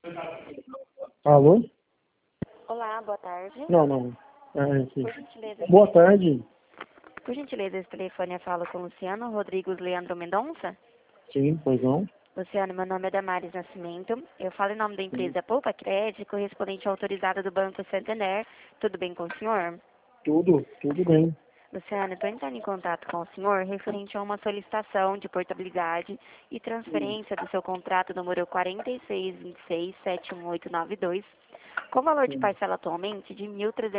Alô? Olá, boa tarde. Não, não. Sim. Por gentileza, Boa tarde. por gentileza, esse telefone eu falo com Luciano Rodrigues Leandro Mendonça. Sim, pois não. Luciano, meu nome é Damares Nascimento. Eu falo em nome da Sim. empresa Poupa Crédito, correspondente autorizada do Banco Santander. Tudo bem com o senhor? Tudo bem. Luciano, estou entrando em contato com o senhor referente a uma solicitação de portabilidade e transferência do seu contrato número 4626718892, com valor de Sim. parcela atualmente de R$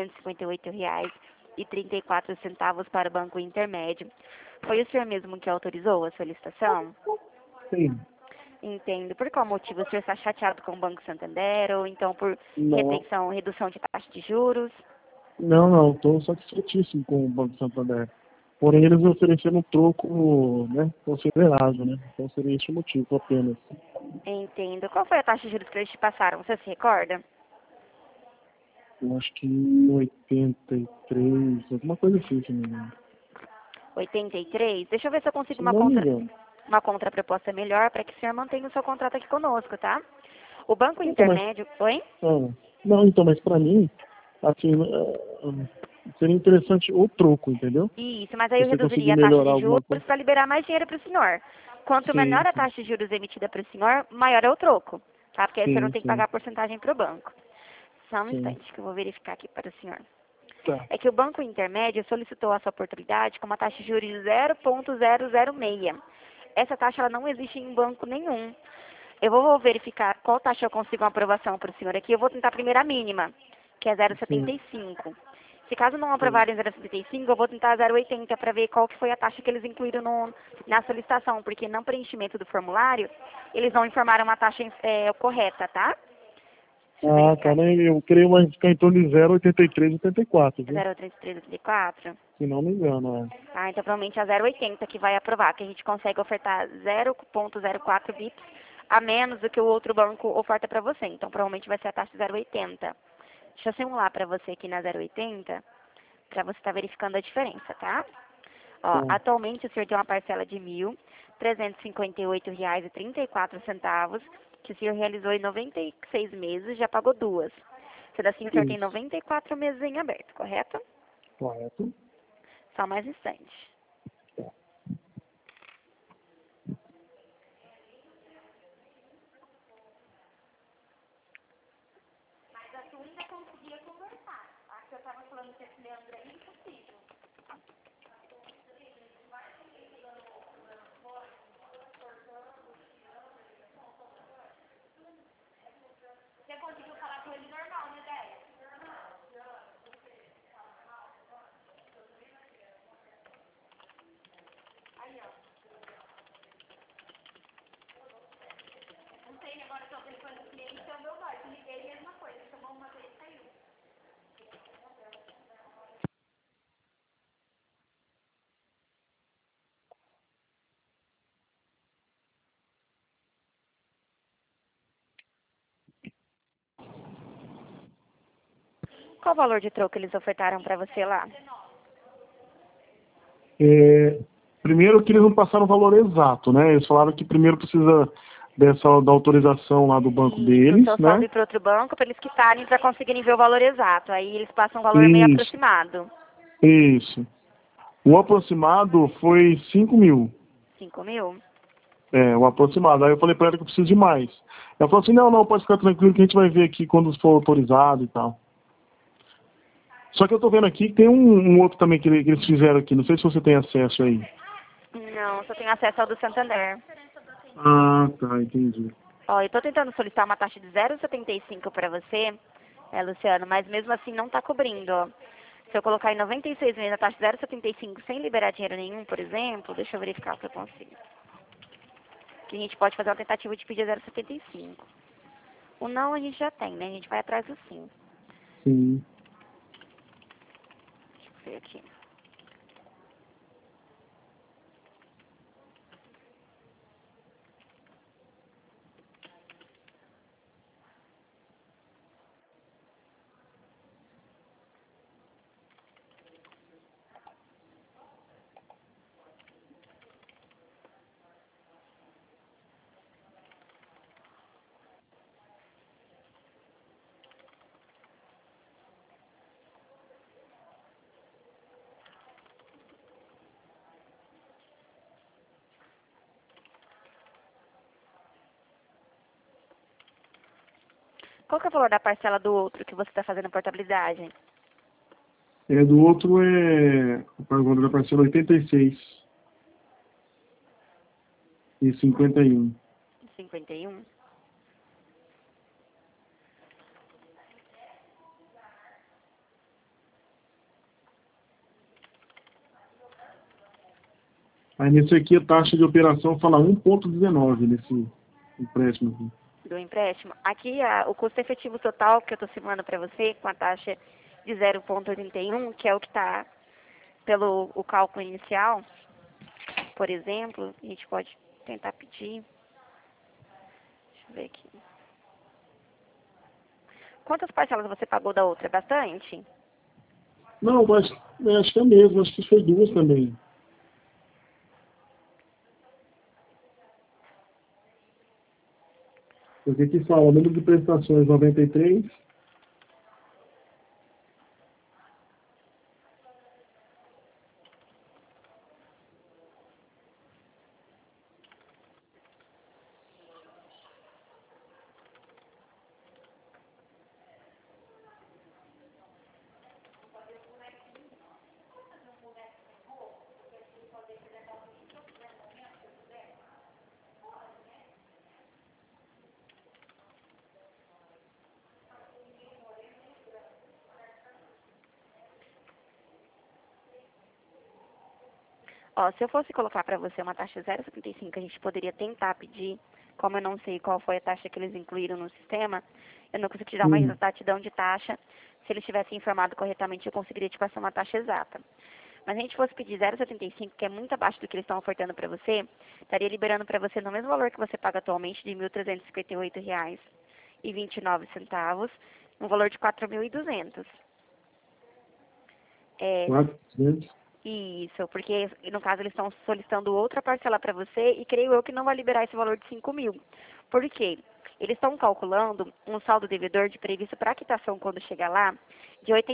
1.358,34 para o Banco Intermédio. Foi o senhor mesmo que autorizou a solicitação? Sim. Entendo. Por qual motivo o senhor está chateado com o Banco Santander ou então por Não, redução de taxa de juros? não. Estou satisfeitíssimo com o Banco Santander. Porém, eles ofereceram um troco, né, considerável, né? Então seria esse o motivo apenas. Entendo. Qual foi a taxa de juros que eles te passaram? Você se recorda? Eu acho que 83, alguma coisa assim, se não me engano. 83? Deixa eu ver se eu consigo Se não me engano. uma contraproposta melhor para que o senhor mantenha o seu contrato aqui conosco, tá? O Banco Então, mas, Intermédio... Oi? não, então, mas para mim, assim, seria interessante o troco, entendeu? Isso, mas aí Se eu você conseguir reduziria a taxa melhorar de alguma juros coisa. para liberar mais dinheiro para o senhor. Quanto menor Sim, a sim, taxa de juros emitida para o senhor, maior é o troco, tá? Porque aí o senhor não sim, tem que sim, pagar a porcentagem para o banco. Só um sim. instante que eu vou verificar aqui para o senhor. Tá. É que o Banco Intermédio solicitou a sua oportunidade com uma taxa de juros de 0,006. Essa taxa ela não existe em banco nenhum. Eu vou verificar qual taxa eu consigo uma aprovação para o senhor aqui. Eu vou tentar primeiro a mínima, que é Sim, 0,75. Se caso não sim. aprovarem 0,75, eu vou tentar 0,80 para ver qual que foi a taxa que eles incluíram na solicitação, porque no preenchimento do formulário, eles não informaram uma taxa correta, tá? Deixa eu Ah, verificar tá, né? aqui. Eu creio mais ficar em torno de 0,83, 84, viu? 0,3384. Se não me engano, é. Ah, então provavelmente a 0,80 que vai aprovar, que a gente consegue ofertar 0,04 bips a menos do que o outro banco oferta para você. Então provavelmente vai ser a taxa 0,80. Deixa eu simular para você aqui na 0,80, para você estar verificando a diferença, tá? Ó, Tá. atualmente o senhor tem uma parcela de R$ 1.358,34, que o senhor realizou em 96 meses, já pagou duas. Sendo assim, o senhor tem Isso. 94 meses em aberto, correto? Correto. Só mais um instante. Tá. Qual o valor de troco eles ofertaram para você lá? Primeiro que eles não passaram o valor exato, né? Eles falaram que primeiro precisa da autorização lá do banco Isso, o deles, seu né? saldo ir para outro banco para eles quitarem para conseguirem ver o valor exato. Aí eles passam um valor meio Isso, aproximado. isso. O aproximado foi 5 mil. 5.000? O aproximado. Aí eu falei pra ela que eu preciso de mais. Ela falou assim, não, pode ficar tranquilo que a gente vai ver aqui quando for autorizado e tal. Só que eu tô vendo aqui que tem um outro também que eles fizeram aqui. Não sei se você tem acesso aí. Não, só tenho acesso ao do Santander. Ah, tá, entendi. Ó, eu tô tentando solicitar uma taxa de 0,75 para você, Luciano, mas mesmo assim não tá cobrindo, ó. Se eu colocar em 96 meses a taxa de 0,75 sem liberar dinheiro nenhum, por exemplo, deixa eu verificar o que eu consigo. Que a gente pode fazer uma tentativa de pedir 0,75. O não a gente já tem, né? A gente vai atrás do sim. Sim. Deixa eu ver aqui. Qual que é o valor da parcela do outro que você está fazendo portabilidade? Do outro o valor da parcela 86,51. 51. Aí nesse aqui a taxa de operação fala 1,19 nesse empréstimo aqui. Do empréstimo. Aqui o custo efetivo total que eu estou simulando para você, com a taxa de 0,81, que é o que está pelo o cálculo inicial, por exemplo, a gente pode tentar pedir. Deixa eu ver aqui. Quantas parcelas você pagou da outra? Bastante? Não, mas acho que é mesmo, acho que foi 2 também. Porque aqui fala, número de prestações 93. Ó, se eu fosse colocar para você uma taxa 0,75, a gente poderia tentar pedir, como eu não sei qual foi a taxa que eles incluíram no sistema, eu não consigo te dar uma exatidão de taxa. Se eles tivessem informado corretamente, eu conseguiria te passar uma taxa exata. Mas se a gente fosse pedir 0,75, que é muito abaixo do que eles estão ofertando para você, estaria liberando para você no mesmo valor que você paga atualmente, de R$ 1.358,29, um valor de 4.200. 400. Isso, porque no caso eles estão solicitando outra parcela para você e creio eu que não vai liberar esse valor de 5.000. Por quê? Eles estão calculando um saldo devedor de previsto para quitação quando chegar lá de R$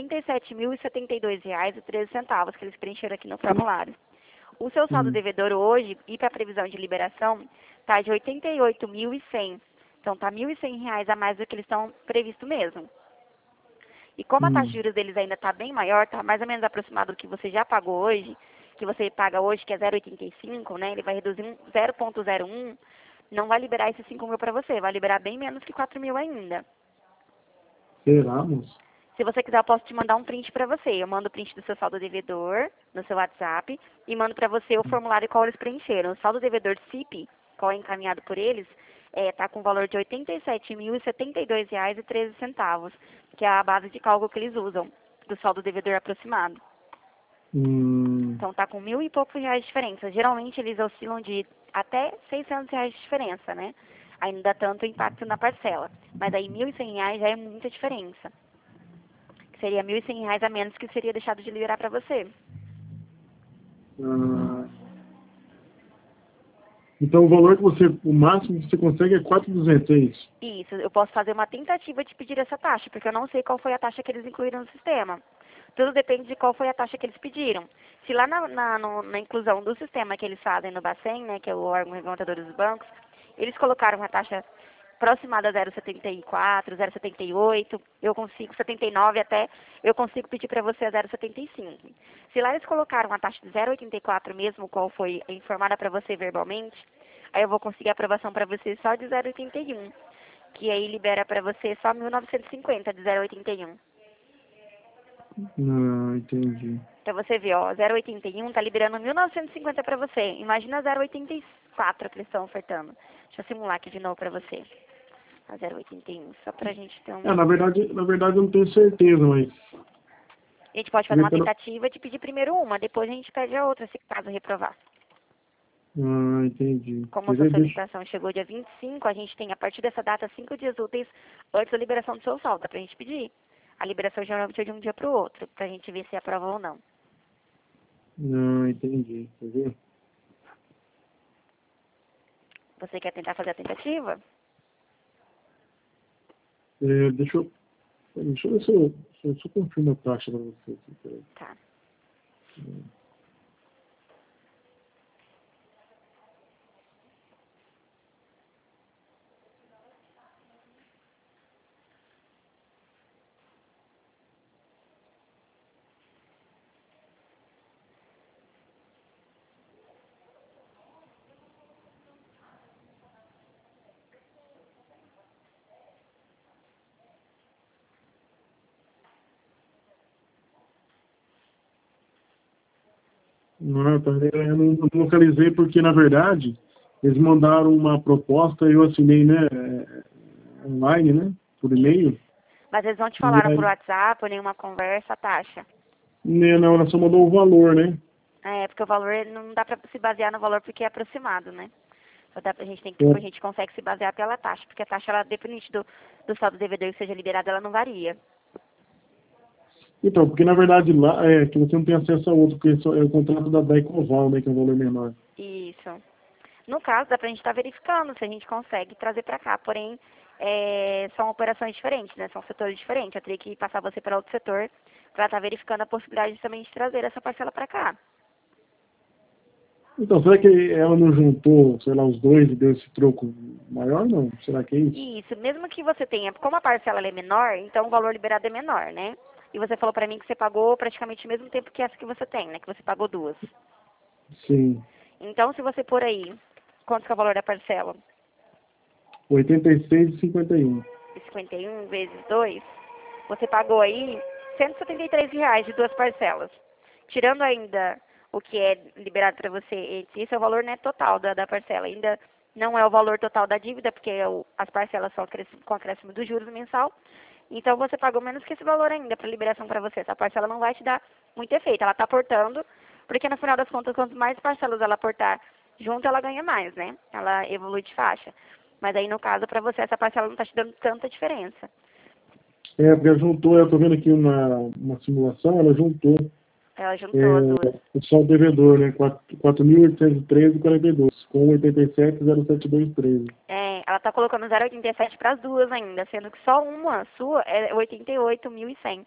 87.072,13 que eles preencheram aqui no formulário. O seu saldo devedor hoje e para a previsão de liberação está de R$ 88.100. Então está R$ 1.100 a mais do que eles estão previsto mesmo. E como a taxa de juros deles ainda está bem maior, está mais ou menos aproximado do que você já pagou hoje, que você paga hoje, que é 0,85, né? Ele vai reduzir 0,01, não vai liberar esses 5.000 para você, vai liberar bem menos que 4.000 ainda. Será, moço? Se você quiser, eu posso te mandar um print para você. Eu mando o print do seu saldo devedor no seu WhatsApp e mando para você o formulário qual eles preencheram. O saldo devedor CIP, qual é encaminhado por eles, está com valor de R$ 87.072,13, que é a base de cálculo que eles usam, do saldo devedor aproximado. Então está com 1.000 e poucos reais de diferença. Geralmente eles oscilam de até R$ 600 de diferença, né? Ainda tanto impacto na parcela. Mas aí R$ 1.100 já é muita diferença. Seria R$ 1.100 a menos que seria deixado de liberar para você. Então o valor que o máximo que você consegue é 4.200, é isso? Isso, eu posso fazer uma tentativa de pedir essa taxa, porque eu não sei qual foi a taxa que eles incluíram no sistema. Tudo depende de qual foi a taxa que eles pediram. Se lá na inclusão do sistema que eles fazem no Bacen, né, que é o órgão regulamentador dos bancos, eles colocaram uma taxa aproximada a 0,74, 0,78, eu consigo 79 até, eu consigo pedir para você a 0,75. Se lá eles colocaram uma taxa de 0,84 mesmo, qual foi informada para você verbalmente, aí eu vou conseguir aprovação para você só de 0,81, que aí libera para você só 1.950 de 0,81. Entendi. Pra você ver, ó, 0,81 tá liberando 1.950 para você. Imagina 0,84 que eles estão ofertando. Deixa eu simular aqui de novo para você. A 0,81, só pra gente ter Na verdade eu não tenho certeza, mas... A gente pode fazer uma tentativa de pedir primeiro uma, depois a gente pede a outra, se caso reprovar. Entendi. Como a sua solicitação chegou dia 25, a gente tem a partir dessa data 5 dias úteis antes da liberação do seu saldo, pra gente pedir. A liberação geralmente é de um dia pro outro, pra gente ver se aprova ou não. Entendi. Quer ver? Você quer tentar fazer a tentativa? Deixa eu ver se eu confirmo a taxa para você. Tá. Não, eu não localizei porque, na verdade, eles mandaram uma proposta e eu assinei, né, online, né, por e-mail. Mas eles não te E falaram por aí, WhatsApp, ou nenhuma conversa, a taxa. né, não, ela só mandou o valor, né? É, porque o valor não dá pra se basear no valor porque é aproximado, né? Só dá, a É. gente consegue se basear pela taxa, porque a taxa, ela, dependente do saldo do devedor que seja liberado, ela não varia. Então, porque na verdade lá é que você não tem acesso a outro, porque é o contrato da Ecoval, né, que é um valor menor. Isso. No caso, dá pra gente estar verificando se a gente consegue trazer pra cá. Porém, são operações diferentes, né? São setores diferentes. Eu teria que passar você para outro setor para estar verificando a possibilidade também de trazer essa parcela pra cá. Então, será que ela não juntou, sei lá, os dois e deu esse troco maior, não? Será que é isso? Isso, mesmo que você tenha, como a parcela ela é menor, então o valor liberado é menor, né? E você falou pra mim que você pagou praticamente o mesmo tempo que essa que você tem, né? Que você pagou duas. Sim. Então, se você pôr aí, quanto que é o valor da parcela? 86,51. 51 vezes 2, você pagou aí R$ 173 de duas parcelas. Tirando ainda o que é liberado para você, esse é o valor, né, total da parcela. Ainda não é o valor total da dívida, porque as parcelas são com acréscimo dos juros mensal. Então você pagou menos que esse valor ainda para liberação para você. Essa parcela não vai te dar muito efeito. Ela está aportando, porque no final das contas, quanto mais parcelas ela aportar junto, ela ganha mais, né? Ela evolui de faixa. Mas aí, no caso, para você, essa parcela não está te dando tanta diferença. É, porque ela juntou, eu estou vendo aqui uma simulação, ela juntou Ela juntou as duas. o saldo devedor, né? 4.813,42, com 87,072,13. Ela está colocando 0,87 para as duas ainda, sendo que só uma sua é 88.100.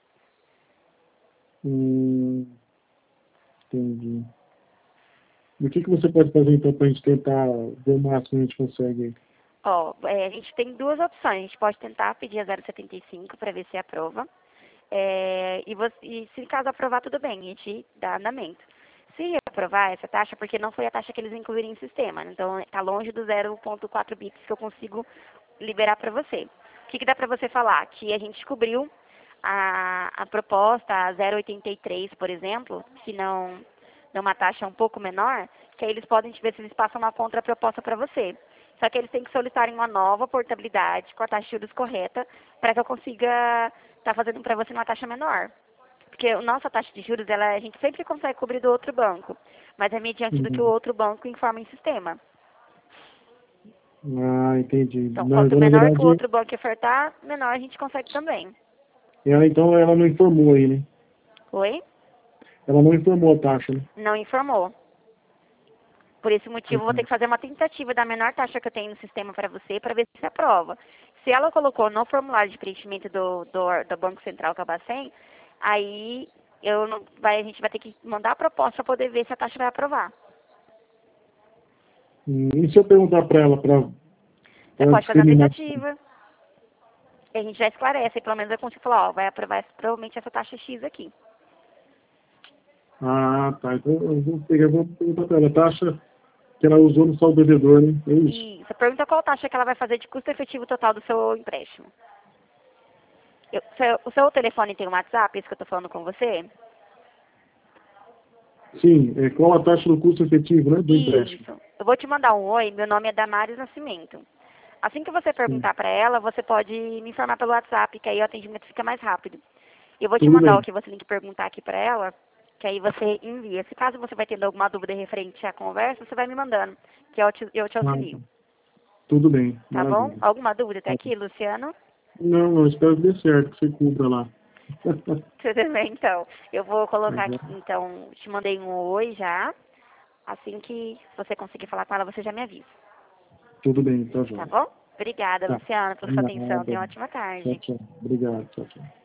Hum, entendi. E o que você pode fazer, então, para a gente tentar ver o máximo que a gente consegue? Ó, a gente tem duas opções. A gente pode tentar pedir a 0,75 para ver se aprova. E se caso aprovar, tudo bem, a gente dá andamento. Se aprovar essa taxa, porque não foi a taxa que eles incluíram em sistema, então está longe do 0,4 bits que eu consigo liberar para você. O que dá para você falar? Que a gente descobriu a proposta, a 0,83, por exemplo, que não é uma taxa um pouco menor, que aí eles podem ver se eles passam uma contraproposta para você. Só que eles têm que solicitarem uma nova portabilidade com a taxa de juros correta para que eu consiga estar fazendo para você uma taxa menor. Porque a nossa taxa de juros, a gente sempre consegue cobrir do outro banco, mas é mediante do que o Uhum. outro banco informa em sistema. Ah, entendi. Então, Não, quanto então, na menor que o verdade, outro banco ofertar, menor a gente consegue também. então, ela não informou aí, né? Oi? Ela não informou a taxa, né? Não informou. Por esse motivo, eu vou ter Uhum. que fazer uma tentativa da menor taxa que eu tenho no sistema para você, para ver se aprova. Se ela colocou no formulário de preenchimento do Banco Central que é o Bacen, aí a gente vai ter que mandar a proposta para poder ver se a taxa vai aprovar. E se eu perguntar para ela, para Você pode fazer uma discriminar? tentativa, e a gente já esclarece, e pelo menos eu consigo falar, ó, vai aprovar provavelmente essa taxa X aqui. Ah, tá. Então eu vou perguntar para ela a taxa que ela usou no saldo devedor, né? É isso. E você pergunta qual taxa que ela vai fazer de custo efetivo total do seu empréstimo. O seu telefone tem um WhatsApp, esse que eu estou falando com você? Sim, qual a taxa do custo efetivo, né, do empréstimo? Isso. Eu vou te mandar um oi, meu nome é Damares Nascimento. Assim que você Sim. perguntar para ela, você pode me informar pelo WhatsApp, que aí o atendimento fica mais rápido. Eu vou te Tudo mandar bem. o que você tem que perguntar aqui para ela, que aí você envia. Se caso você vai tendo alguma dúvida referente à conversa, você vai me mandando, que eu te Ah, auxilio. tudo bem, Tá bom? maravilha. Alguma dúvida até Tá. aqui, Luciano? Não, eu espero que dê certo, que você cumpra lá. Tudo bem, então. Eu vou Tá colocar aqui, bom? então, te mandei um oi já. Assim que você conseguir falar com ela, você já me avisa. Tudo bem, tá Tá joia. bom? Obrigada, Tá. Luciana, pela sua atenção. Nada. Tenha uma ótima Tchau, tarde. tchau. Obrigado, tchau, tchau.